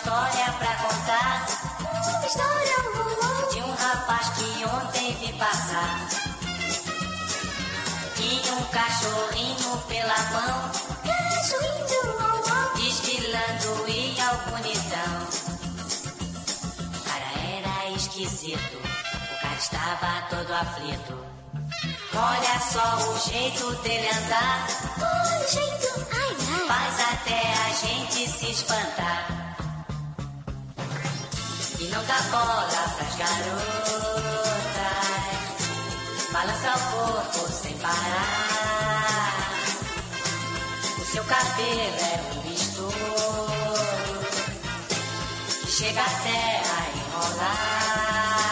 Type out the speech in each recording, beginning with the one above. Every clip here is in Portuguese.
história pra contar. Uma história de um rapaz que ontem vi passar. E um cachorrinho pela mão, desfilando e ao bonitão. O cara era esquisito, o cara estava todo aflito. Olha só o jeito dele andar, Olha o jeito, ai, ai. faz até a gente se espantar. E não dá bola pras garotas, balança o corpo sem parar. O seu cabelo é um bistouro que chega até a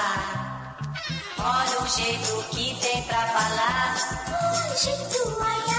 enrolar. Olha o jeito que tem pra falar, Olha o jeito, ai,